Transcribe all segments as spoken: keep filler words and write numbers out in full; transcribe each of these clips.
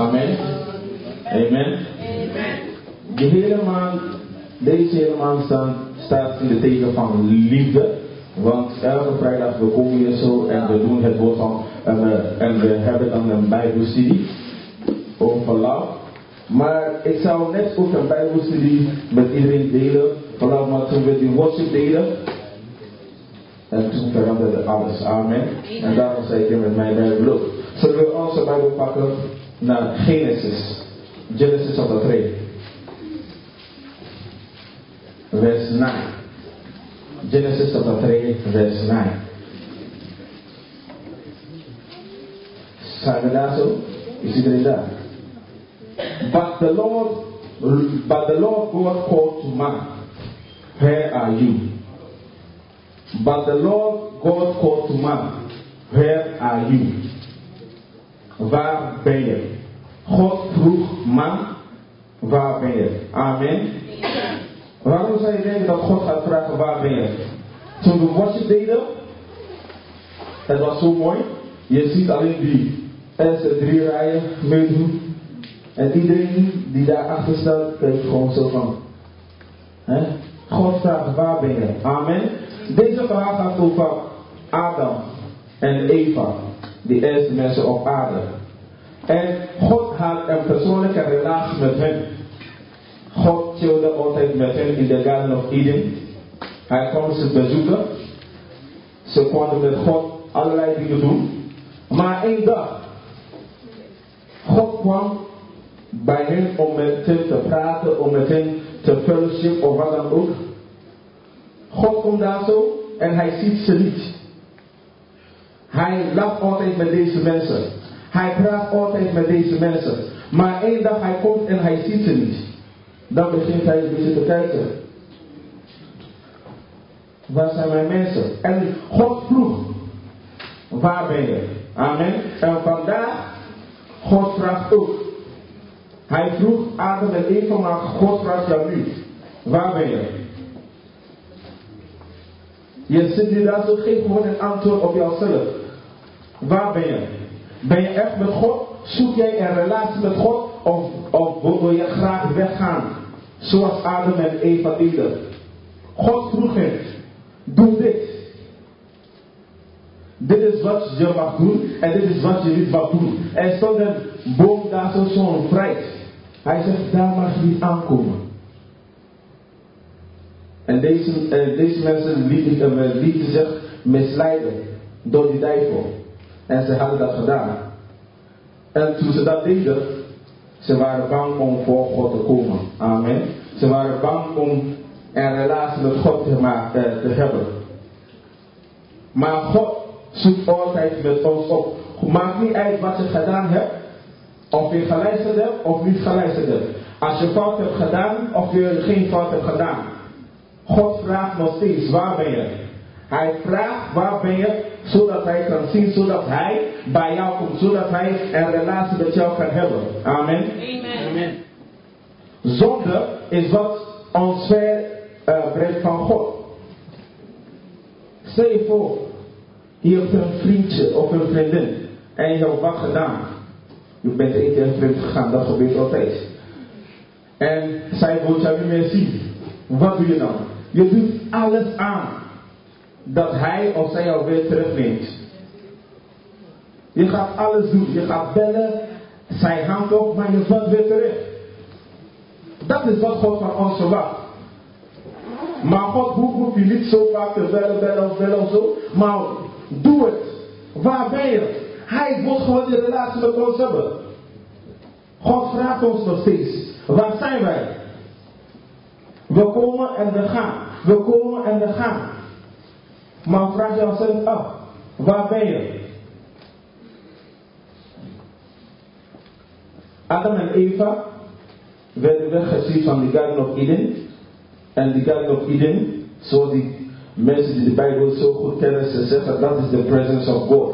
Amen. Amen. De hele maand, deze hele maand staan, staat in de teken van liefde. Want elke vrijdag we komen hier zo en we doen het woord van en we, en we hebben dan een bijbelstudie over love. Maar ik zou net ook een bijbelstudie met iedereen delen. Vanaf maar toen we die worship deden. En toen veranderde alles. Amen. En daarom zei ik met mijn bijbel. Zullen we onze bijbel pakken naar Genesis. Genesis chapter three. Verse nine. Genesis chapter three, verse nine. Zijn we daar zo? Is iedereen daar? But the Lord, but the Lord God called to man, where are you? But the Lord God called to man, where are you? Waar ben je? God vroeg man, waar ben je? Amen. Waarom zou je denken dat God gaat vragen waar ben je? Toen we worship deden, het was zo mooi. Je ziet alleen die eerste drie rijen meedoen. En iedereen die daar achter staat, kijkt gewoon zo van. Hè? God vraagt waar ben je? Amen. Deze verhaal gaat over Adam en Eva. De eerste mensen op aarde. En God had een persoonlijke relatie met hen. God chillde altijd met hen in de Garden of Eden. Hij kwam ze bezoeken. Ze konden met God allerlei dingen doen. Maar één dag. God kwam bij hen om met hen te praten, om met hen te fellowship of wat dan ook. God komt daar zo en hij ziet ze niet. Hij lacht altijd met deze mensen. Hij praat altijd met deze mensen. Maar één dag hij komt en hij ziet ze niet. Dan begint hij een beetje te kijken. Waar zijn mijn mensen? En God vroeg. Waar ben je? Amen. En vandaag, God vraagt ook. Hij vroeg Adam en Eva, maar God vraagt jou nu. Waar ben je? Je zit nu daar zo, geef gewoon een antwoord op jouzelf. Waar ben je? Ben je echt met God? Zoek jij een relatie met God? Of, of wil je graag weggaan? Zoals Adam en Eva deden. God vroeg hem. Doe dit. Dit is wat je mag doen. En dit is wat je niet mag doen. Er stond een boom daar zo zo'n vrij. Hij zegt, daar mag je niet aankomen. En deze, uh, deze mensen lieten, uh, lieten zich misleiden door die duivel. En ze hadden dat gedaan. En toen ze dat deden, ze waren bang om voor God te komen. Amen. Ze waren bang om een relatie met God te, maken, uh, te hebben. Maar God zoekt altijd met ons op. Maakt niet uit wat je gedaan hebt. Of je geluisterd hebt of niet geluisterd hebt. Als je fout hebt gedaan of je geen fout hebt gedaan. God vraagt nog steeds, waar ben je? Hij vraagt, waar ben je? Zodat hij kan zien, zodat hij bij jou komt. Zodat hij een relatie met jou kan hebben. Amen. Amen. Amen. Zonde is wat ons ver uh, brengt van God. Stel je voor, je hebt een vriendje of een vriendin. En je hebt wat gedaan. Je bent één keer vreemd gegaan, dat gebeurt altijd. En zij wil jou niet meer zien. Wat doe je dan? Je doet alles aan dat hij of zij jou weer terugneemt. Je gaat alles doen. Je gaat bellen. Zij hangt op, maar je valt weer terug. Dat is wat God van ons verwacht. Maar God hoeft je niet zo vaak te bellen, bellen of bellen of zo. Maar doe het. Waar ben je? Hij wil gewoon die relatie met ons hebben. God vraagt ons nog steeds. Waar zijn wij? We komen en we gaan. We komen en we gaan. Maar vraag jezelf af. Waar ben je? Adam en Eva werden weggezien van de Garden of Eden. En de Garden of Eden, zoals die mensen die de Bijbel zo goed kennen, ze zeggen dat is the presence of God.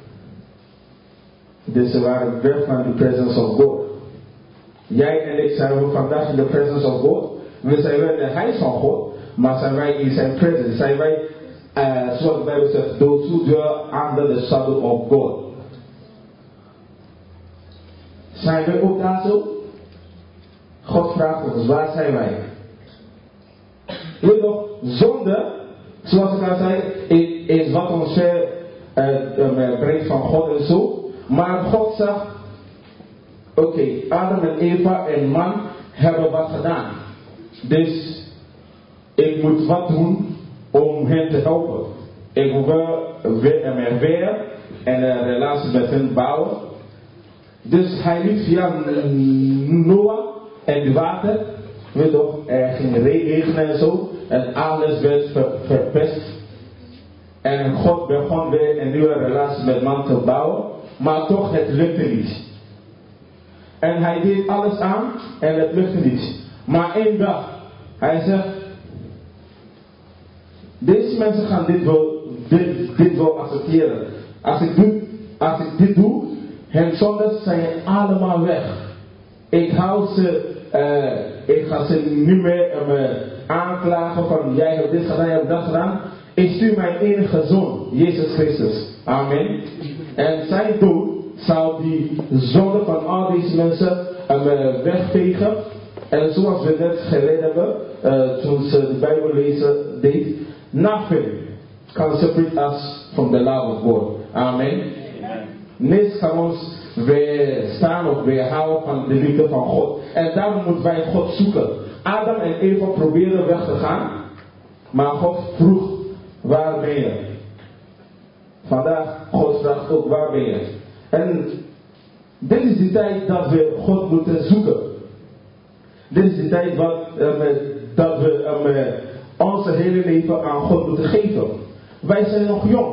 Dus ze waren weg van de presence of God. Jij en ik zijn vandaag in de presence of God. We zijn wel in het huis van God, maar zijn wij in zijn presence. Zijn wij, uh, zoals de Bijbel zegt, those who dwell under the shadow of God. Zijn wij ook daar zo? God vraagt ons, waar zijn wij? Je weet nog, zonde, zoals ik al zei, is, is wat ons ver uh, uh, brengt van God en zo. Maar God zegt, oké, okay, Adam en Eva en man hebben wat gedaan. Dus ik moet wat doen om hen te helpen. Ik wil weer, weer een relatie met hen bouwen. Dus hij liet via Noah en het water. Weet toch, er ging regenen en zo. En alles werd ver, verpest. En God begon weer een nieuwe relatie met man te bouwen. Maar toch, het lukte niet. En hij deed alles aan en het lukte niet. Maar één dag, hij zegt, deze mensen gaan dit wel, dit, dit wel accepteren. Als ik, doe, als ik dit doe, hun zondes zijn allemaal weg. Ik hou ze, uh, ik ga ze niet meer uh, aanklagen van jij hebt dit gedaan, jij hebt dat gedaan. Ik stuur mijn enige zoon, Jezus Christus. Amen. En zijn dood zou die zonde van al deze mensen uh, wegvegen. En zoals we net geleden hebben, uh, toen ze de Bijbel lezen deed, nothing can separate us from the love of God. Amen. Amen. Niets kan ons weerstaan of weerhouden van de liefde van God. En daarom moeten wij God zoeken. Adam en Eva probeerden weg te gaan, maar God vroeg, waar ben je? Vandaag, God vraagt ook, waar ben je? En dit is de tijd dat we God moeten zoeken. Dit is de tijd wat, um, dat we um, onze hele leven aan God moeten geven. Wij zijn nog jong.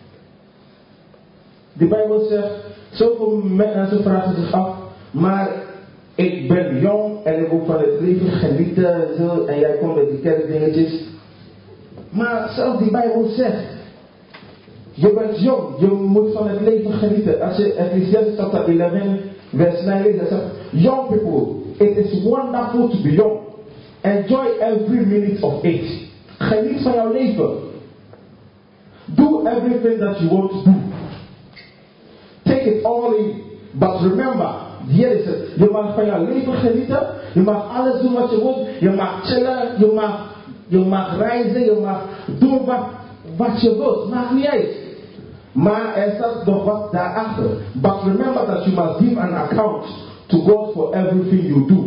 De Bijbel zegt, zoveel mensen vragen zich af, maar ik ben jong en ik wil van het leven genieten en zo, en jij komt met die kerkdingetjes. Maar zelfs die Bijbel zegt, je bent jong, je moet van het leven genieten. Als je Ecclesiastes chapter eleven vers nine leest, zegt, young people, it is wonderful to be young. Enjoy every minute of it. Geniet van jouw leven. Do everything that you want to do. Take it all in. But remember, hier is het. Je mag van jouw leven genieten. Je mag alles doen wat je wilt. Je mag chillen. Je mag, je mag reizen. Je mag doen wat, wat je wilt. Maakt niet uit. Maar er staat nog wat daarachter. But remember that you must give an account to God for everything you do.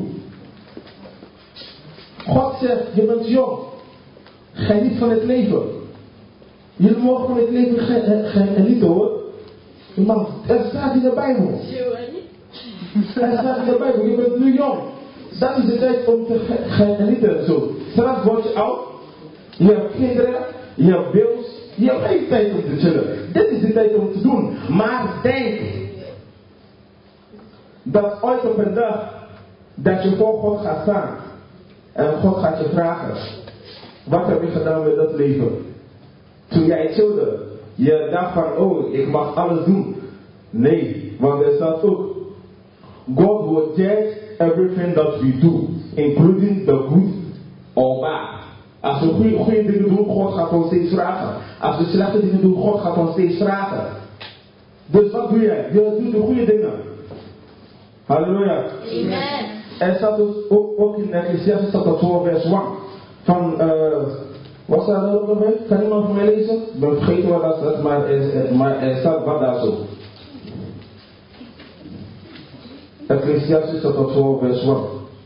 God zegt, je bent jong. Geniet van het leven. Jullie mogen van het leven genieten hoor. Je mag, er staat in de Bijbel. Er staat in de Bijbel, je bent nu jong. Dat is de tijd om te genieten en zo. Straks word je oud. Je hebt kinderen. Je hebt bills. Je hebt geen tijd om te chillen. Dit is de tijd om te doen. Maar denk dat ooit op een dag dat je voor God gaat staan. En God gaat je vragen. Wat heb je gedaan met dat leven? Toen jij chillde. Je dacht van, oh, ik mag alles doen. Nee, want er staat ook. God will judge everything that we do. Including the good or bad. Als we goede, goede dingen doen, God gaat ons steeds vragen. Als we slechte dingen doen, God gaat ons steeds vragen. Dus wat doe jij? Je doet de goede dingen. Halleluja. Amen. Er staat dus ook, ook in Ecclesiastes chapter twaalf vers één. Van, uh, wat staat er ook nog? Kan iemand van mij lezen? Ik ben vergeten wat dat staat, maar er, maar er staat wat daar zo. Ecclesiastes chapter twaalf vers één.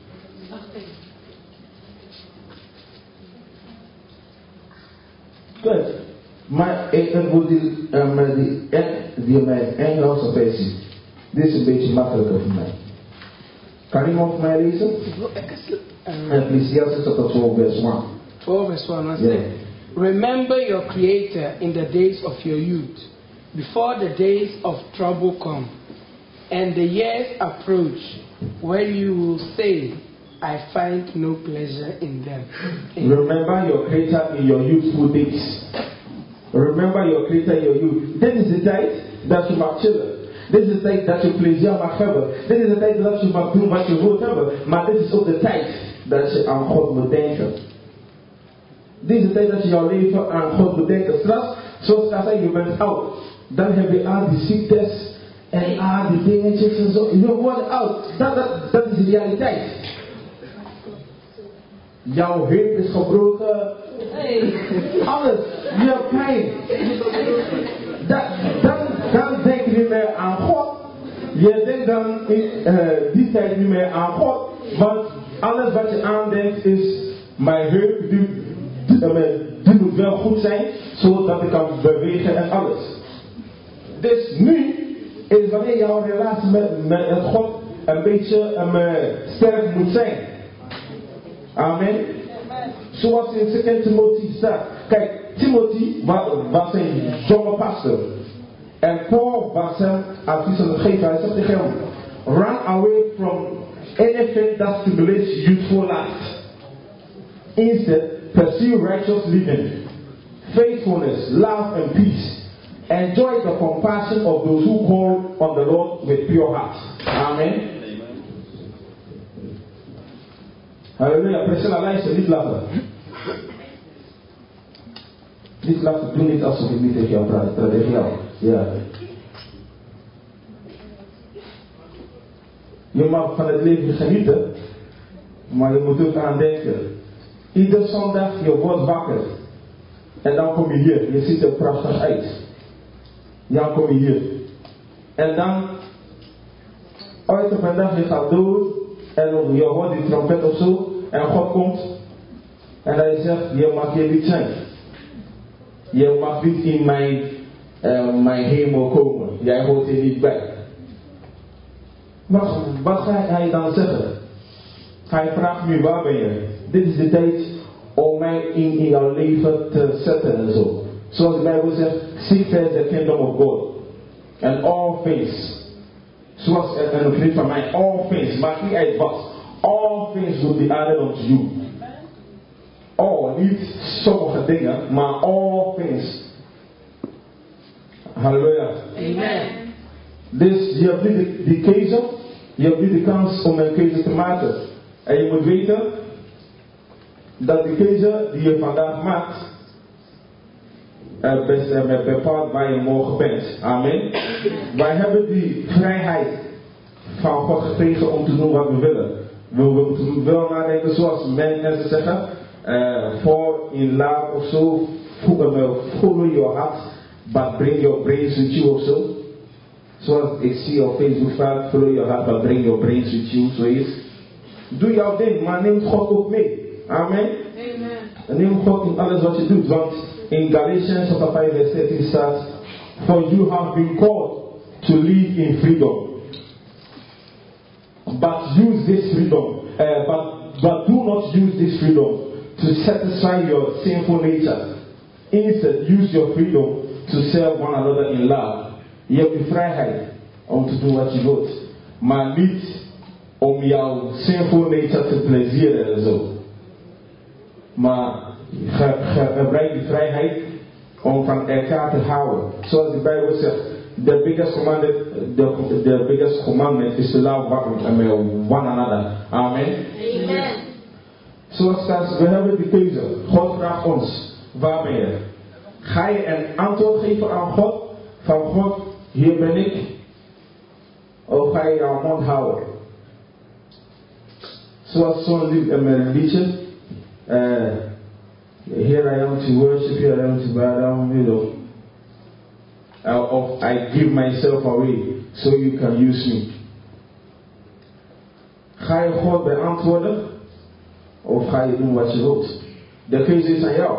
Goed. Maar ik wil die, um, die, die mijn Engelse versie. Dit is een beetje makkelijker voor mij. Kan iemand voor mij lezen? Ecclesiastes chapter twaalf vers één. twaalf verse one. Yeah. Remember your Creator in the days of your youth, before the days of trouble come, and the years approach, when you will say, I find no pleasure in them. Amen. Remember your Creator in your youthful days. Remember your Creator in your youth. This is the tijd dat je mag chillen. Dit is de tijd dat je plezier mag hebben. Dit is de tijd dat je mag doen wat je wilt hebben. Maar dit is ook de tijd dat je aan God moet denken. Dit is de tijd dat je jouw leven aan God moet denken. Straks, zoals ik zei, je bent oud. Dan heb je al die ziektes En ah, die dingetjes en zo. Je wordt oud. Dat, dat, dat is de realiteit. Jouw heup is gebroken. Alles. Je hebt pijn. Dat, dan, dan denk je niet meer aan God. Je denkt dan in uh, die tijd niet meer aan God. Want alles wat je aandenkt is, mijn heup die, die, uh, die moet wel goed zijn, zodat ik kan bewegen en alles. Dus nu is wanneer jouw relatie met, met God een beetje um, uh, sterk moet zijn. Amen. Zoals in tweede Timotheüs staat. Kijk, Timothy was, was een jonge pastor. En Paul was hem advies aan het geven. Hij zegt tegen hem: run away from anything that stimulates youthful life. Instead, pursue righteous living, faithfulness, love and peace. Enjoy the compassion of those who call on the Lord with pure heart. Amen. Halleluja, Priscilla, luister, niet lachen. Niet lachen, doe niet alsof ik niet tegen jou praat, ik praat tegen jou. Ja. Je mag van het leven genieten, maar je moet ook aan denken. Ieder zondag, je wordt wakker. En dan kom je hier, je ziet er prachtig uit. Dan kom je hier. En dan, ooit op een dag, je gaat door. En je hoort die trompet of zo. En God komt. En hij zegt, je mag hier niet zijn. Je mag niet in mijn, uh, mijn hemel komen. Jij hoort hier niet bij. Maar wat gaat hij dan zeggen? Hij vraagt nu, waar ben je? Dit is de tijd om mij in, in jouw leven te zetten en zo. Zoals de Bijbel zegt, seek first the kingdom of God. And all things. Zoals een, een vriend van mij, all things, maakt niet uit wat. All things will be added unto you. All, niet sommige dingen, maar all things. Halleluja. Amen. Dus je hebt nu de, die keuze, je hebt nu de kans om een keuze te maken. En je moet weten dat de keuze die je vandaag maakt, uh, best, uh, bepaalt waar je morgen bent. Amen. Wij hebben die vrijheid van God gekregen om te doen wat we willen. We moeten wel nadenken zoals mensen zeggen, uh, fall in love of zo, follow your heart, but bring your brains with you of zo. Zoals ik zie op Facebook vaak, follow your heart, but bring your brains with you, zo is. Doe jouw ding, maar neem God ook mee. Amen. Amen. Neem God in alles wat je doet, want in Galatians chapter vijf vers dertien staat, for you have been called to live in freedom. But use this freedom, uh, but, but do not use this freedom to satisfy your sinful nature. Instead, use your freedom to serve one another in love. Je hebt de vrijheid om te doen wat je wilt, maar niet om jouw sinful nature te plezieren en zo. Maar gebruik die vrijheid om van elkaar te houden. Zoals de Bijbel zegt, the biggest commandment, the, the biggest commandment is to love one another. Amen. Amen. Zoals we hebben de keuze. God vraagt ons, waar ben je? Ga je een antwoord geven aan God? Van God, hier ben ik. Of ga je jouw mond houden? Zoals zo'n liedje. Uh, here I am to worship, here I am to bow down, you know. Uh, of I give myself away so you can use me. Ga je God beantwoorden? Of ga je doen wat je wilt? De keuze is aan jou.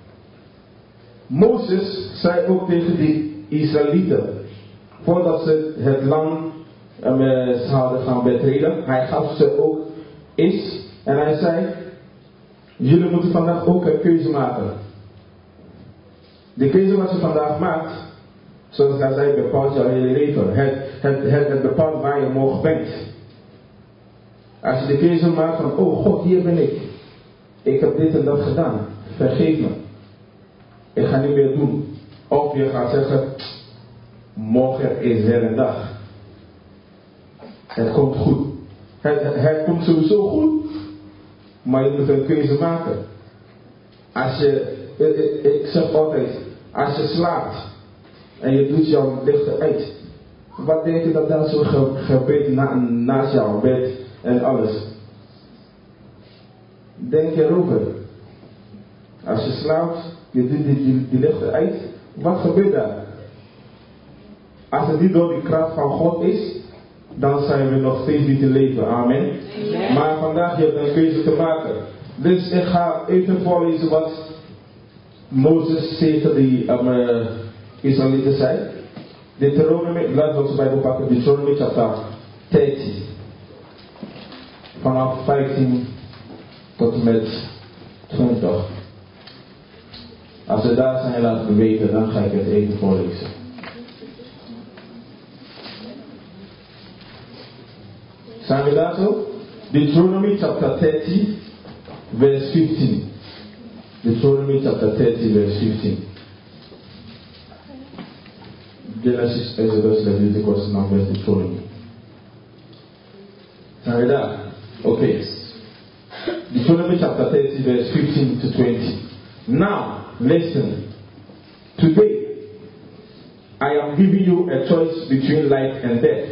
Mozes zei ook tegen die Israëlieten, voordat ze het land um, zouden gaan betreden, hij gaf ze ook iets en hij zei, jullie moeten vandaag ook een keuze maken. De keuze wat je vandaag maakt, zoals hij zei, bepaalt jouw hele leven. Het, het, het, het bepaalt waar je morgen bent. Als je de keuze maakt van, oh God, hier ben ik. Ik heb dit en dat gedaan. Vergeef me. Ik ga niet meer doen. Of je gaat zeggen, morgen is er een dag. Het komt goed. Het, het komt sowieso goed. Maar je moet een keuze maken. Als je, ik, ik zeg altijd, als je slaapt en je doet jouw lichten uit, Wat denk je dat daar zo ge gebeurt na naast jouw bed en alles? Denk erover. Als je slaapt, je doet die, die, die lichten uit. Wat gebeurt daar? Als het niet door die kracht van God is, dan zijn we nog steeds niet te leven. Amen. Amen. Maar vandaag heb je een keuze te maken. Dus ik ga even voorlezen wat Mozes tegen de um, uh, Israëlieten zei. Deuteronomy, laten we onze Bijbel pakken. Deuteronomy chapter dertig. Vanaf vijftien tot en met twintig. Als we daar zijn laten bewegen, dan ga ik het even voorlezen. Zijn we daar zo? Deuteronomy chapter dertig, verse fifteen. Deuteronomy chapter dertig, verse fifteen. Genesis, Exodus, Leviticus, Numbers, Deuteronomy. Zijn we daar? Oké. Okay. Deuteronomy chapter thirty, verse fifteen to twenty. Now, listen. Today, I am giving you a choice between life and death,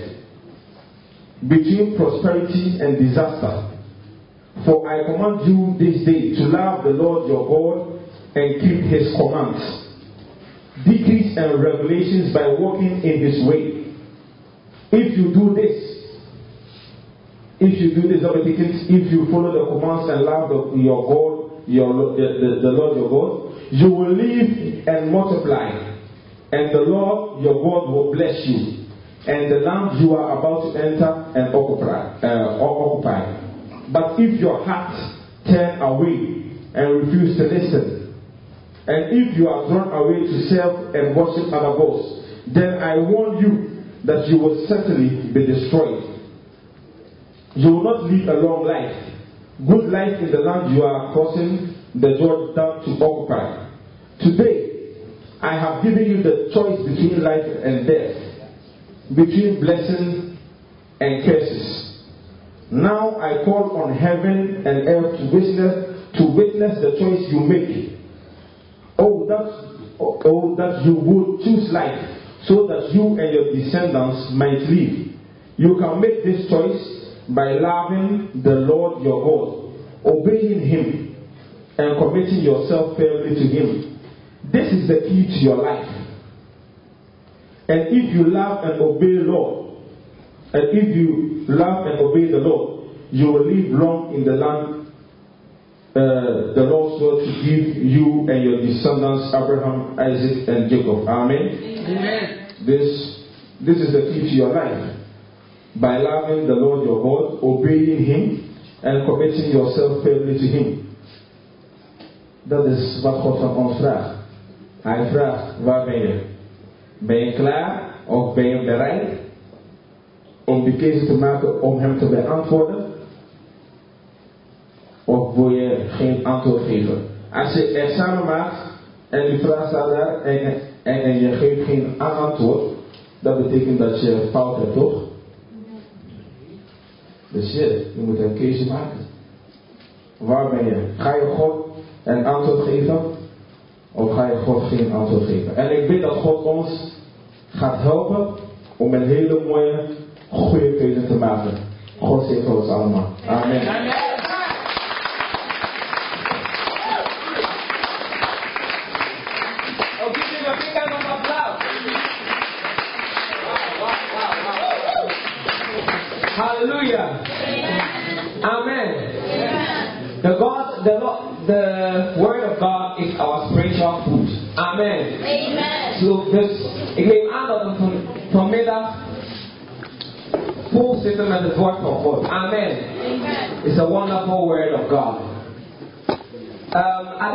between prosperity and disaster. For I command you this day to love the Lord your God and keep his commands, decrees and regulations by walking in his way. If you do this, if you do this, if you follow the commands and love the, your God, your, the, the, the Lord your God, you will live and multiply, and the Lord your God will bless you, and the land you are about to enter and occupy. Uh, occupy. But if your heart turn away and refuse to listen, and if you are drawn away to serve and worship other gods, then I warn you that you will certainly be destroyed. You will not live a long life, good life in the land you are crossing the Jordan to occupy. Today, I have given you the choice between life and death, between blessing and curses. Now I call on heaven and earth to witness, to witness the choice you make. Oh that, oh, that you would choose life, so that you and your descendants might live. You can make this choice by loving the Lord your God, obeying him, and committing yourself firmly to him. This is the key to your life. And if you love and obey the Lord, and if you love and obey the Lord, you will live long in the land uh, the Lord swore to give you and your descendants, Abraham, Isaac, and Jacob. Amen. Amen. This, this is the key to your life. By loving the Lord your God, obeying him, and committing yourself firmly to him. Dat is wat God van ons vraagt. Hij vraagt, waar ben je? Ben je klaar of ben je bereid om die keuze te maken om hem te beantwoorden? Of wil je geen antwoord geven? Als je examen maakt en die vraag staat daar en, en, en je geeft geen antwoord, dat betekent dat je een fout hebt, toch? Dus je, je moet een keuze maken. Waar ben je? Ga je God een antwoord geven? Of ga je God geen antwoord geven? En ik bid dat God ons gaat helpen om een hele mooie, goede keuze te maken. God zegen ons allemaal. Amen. Amen. Hallelujah. Amen. The God, the Lord, the Word of God is our spiritual food. Amen. Amen. So dus, ik neem aan dat we van, vanmiddag vol zitten met het woord van God. Amen. Amen. It's a wonderful Word of God. Um,